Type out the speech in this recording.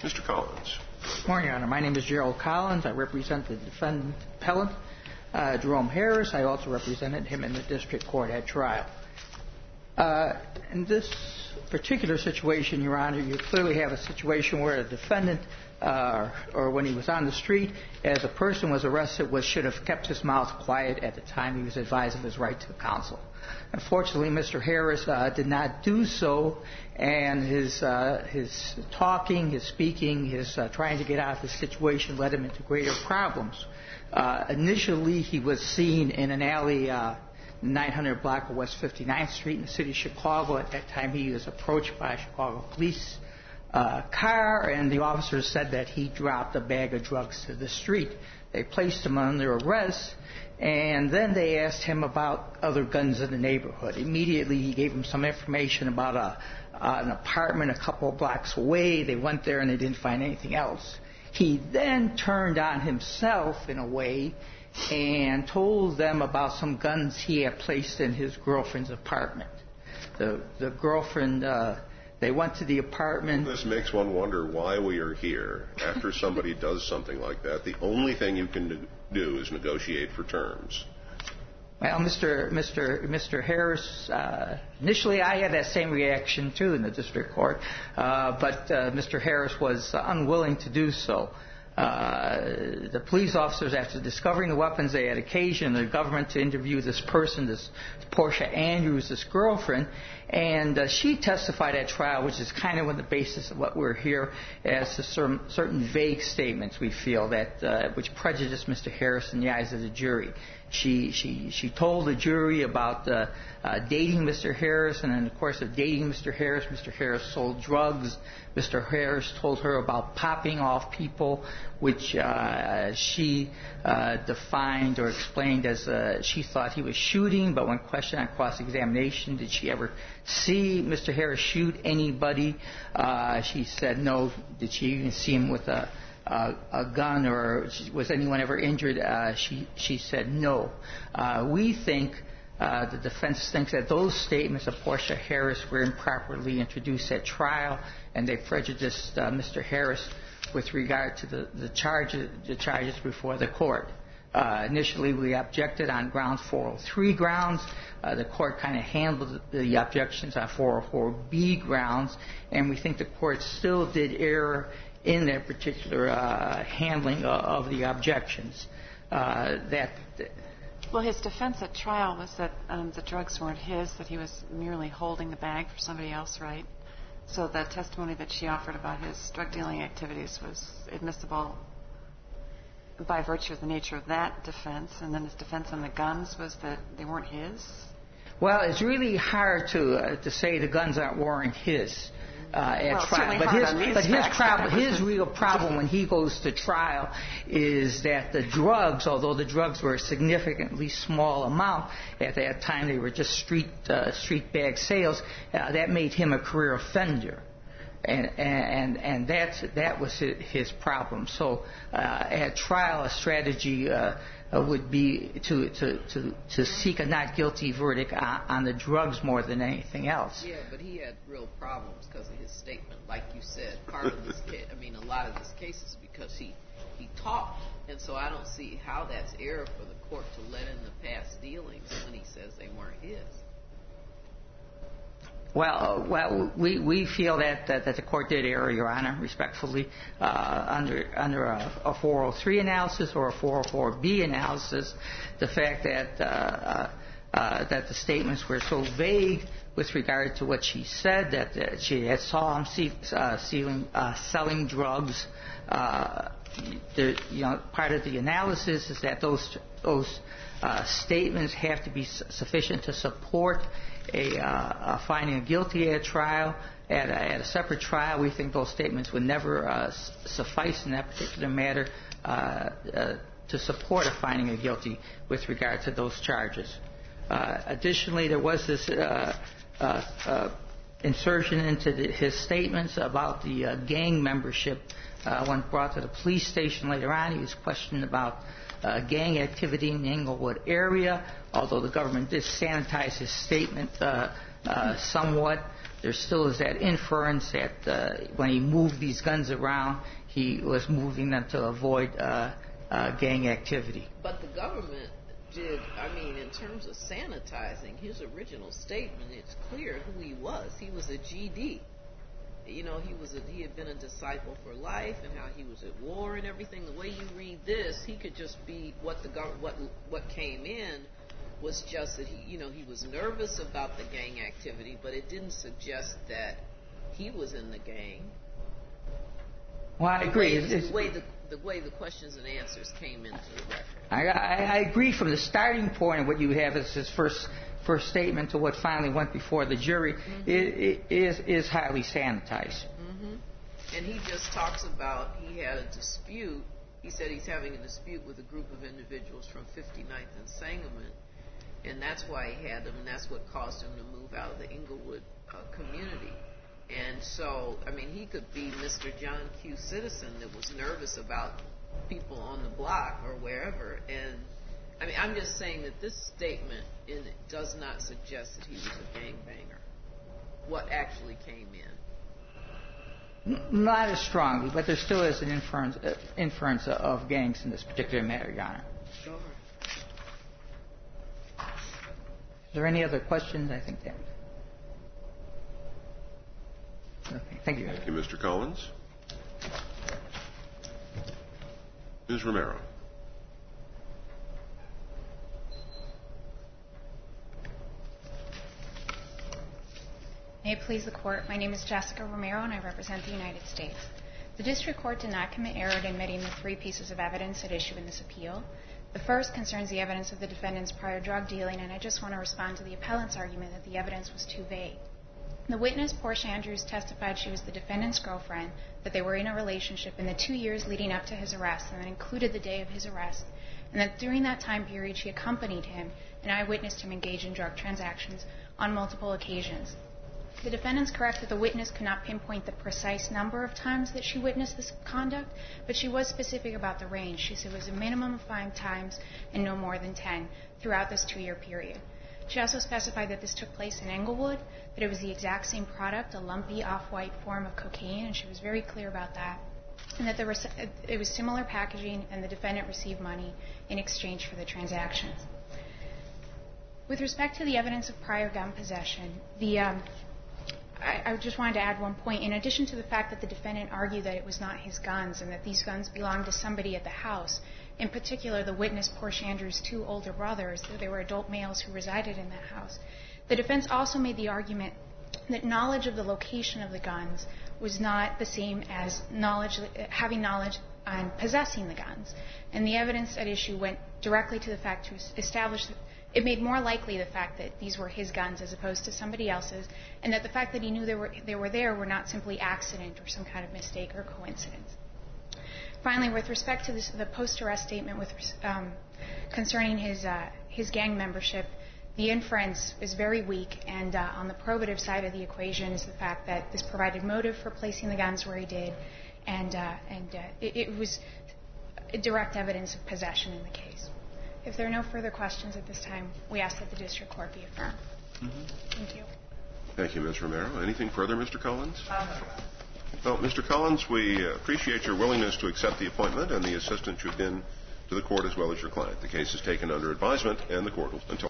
Mr. Collins. Good morning, Your Honor. My name is Gerald Collins. I represent the defendant appellant, Jerome Harris. I also represented him in the district court at trial. In this particular situation, Your Honor, you clearly have a situation where a defendant, or when he was on the street, as a person was arrested, should have kept his mouth quiet at the time he was advised of his right to counsel. Unfortunately, Mr. Harris did not do so, and his talking, his speaking, his trying to get out of the situation led him into greater problems. Initially, he was seen in an alley 900 block of West 59th Street in the city of Chicago. At that time, he was approached by a Chicago police car, and the officers said that he dropped a bag of drugs to the street. They placed him under arrest, and then they asked him about other guns in the neighborhood. Immediately, he gave them some information about an apartment a couple of blocks away. They went there, and they didn't find anything else. He then turned on himself, in a way, and told them about some guns he had placed in his girlfriend's apartment. The girlfriend, they went to the apartment. This makes one wonder why we are here. After somebody does something like that, the only thing you can do is negotiate for terms. Well, Mr. Harris, initially I had that same reaction, too, in the district court, but Mr. Harris was unwilling to do so. The police officers, after discovering the weapons, they had occasioned the government to interview this person, this Portia Andrews, this girlfriend, and she testified at trial, which is kind of on the basis of what we're here, as to certain vague statements we feel that which prejudiced Mr. Harris in the eyes of the jury. She told the jury about dating Mr. Harris, and in the course of dating Mr. Harris sold drugs. Mr. Harris told her about popping off people, which she defined or explained as she thought he was shooting, but when questioned on cross-examination, did she ever see Mr. Harris shoot anybody? She said no. Did she even see him with a gun, or was anyone ever injured? She said no. We think, the defense thinks that those statements of Portia Harris were improperly introduced at trial, and they prejudiced Mr. Harris with regard to the charges before the court. Initially, we objected on grounds 403 grounds. The court kind of handled the objections on 404B grounds, and we think the court still did err in that particular handling of the objections. Well, his defense at trial was that the drugs weren't his, that he was merely holding the bag for somebody else, right? So the testimony that she offered about his drug dealing activities was admissible by virtue of the nature of that defense, and then his defense on the guns was that they weren't his? Well, it's really hard to say the guns weren't his. At trial. But his real problem when he goes to trial is that the drugs, although the drugs were a significantly small amount, at that time they were just street bag sales, that made him a career offender. And that was his problem. So at trial, a strategy would be to seek a not guilty verdict on the drugs more than anything else. Yeah, but he had real problems because of his statement, like you said. Part of this case, a lot of this case is because he talked, and so I don't see how that's error for the court to let in the past dealings when he says they weren't his. Well, we feel that the court did err, Your Honor, respectfully, under a 403 analysis or a 404B analysis. The fact that the statements were so vague with regard to what she said, that she had saw him selling drugs. Part of the analysis is that those statements have to be sufficient to support a finding of guilty at trial. At a separate trial, we think those statements would never suffice in that particular matter to support a finding of guilty with regard to those charges. Additionally, there was this insertion into his statements about the gang membership. When brought to the police station later on, he was questioned about gang activity in the Englewood area, although the government did sanitize his statement somewhat. there still is that inference that when he moved these guns around, he was moving them to avoid gang activity. But the government did, in terms of sanitizing his original statement, it's clear who he was. He was a GD. He had been a disciple for life, and how he was at war and everything. The way you read this, he could just be what came in was just that he was nervous about the gang activity, but it didn't suggest that he was in the gang. Well, I agree. The way the questions and answers came into the record. I agree from the starting point of what you have as his first statement to what finally went before the jury is highly sanitized. Mm-hmm. And he just talks about he had a dispute. He said he's having a dispute with a group of individuals from 59th and Sangamon, and that's why he had them, and that's what caused him to move out of the Inglewood community. And so, he could be Mr. John Q. Citizen that was nervous about people on the block or wherever. And, I'm just saying that this statement does not suggest that he was a gangbanger. What actually came in? Not as strongly, but there still is an inference of gangs in this particular matter, Your Honor. Sure. Is there any other questions? I think that. Okay, thank you. Thank you, Mr. Collins. Ms. Romero. May it please the Court, my name is Jessica Romero and I represent the United States. The District Court did not commit error in admitting the three pieces of evidence at issue in this appeal. The first concerns the evidence of the defendant's prior drug dealing, and I just want to respond to the appellant's argument that the evidence was too vague. The witness, Portia Andrews, testified she was the defendant's girlfriend, that they were in a relationship in the 2 years leading up to his arrest, and that included the day of his arrest, and that during that time period she accompanied him, and I witnessed him engage in drug transactions on multiple occasions. The defendant's correct that the witness could not pinpoint the precise number of times that she witnessed this conduct, but she was specific about the range. She said it was a minimum of 5 times and no more than 10 throughout this 2-year period. She also specified that this took place in Englewood, that it was the exact same product, a lumpy off-white form of cocaine, and she was very clear about that, and that it was similar packaging and the defendant received money in exchange for the transactions. With respect to the evidence of prior gun possession, I just wanted to add one point. In addition to the fact that the defendant argued that it was not his guns and that these guns belonged to somebody at the house, in particular the witness, Portia Andrews' 2 older brothers, they were adult males who resided in that house, the defense also made the argument that knowledge of the location of the guns was not the same as having knowledge on possessing the guns. And the evidence at issue went directly to the fact to establish that it made more likely the fact that these were his guns as opposed to somebody else's, and that the fact that he knew they were there were not simply accident or some kind of mistake or coincidence. Finally, with respect to the post-arrest statement concerning his gang membership, the inference is very weak, and on the probative side of the equation is the fact that this provided motive for placing the guns where he did, and it was direct evidence of possession in the case. If there are no further questions at this time, we ask that the district court be affirmed. Mm-hmm. Thank you. Thank you, Ms. Romero. Anything further, Mr. Collins? Well, Mr. Collins, we appreciate your willingness to accept the appointment and the assistance you've been to the court as well as your client. The case is taken under advisement, and the court will until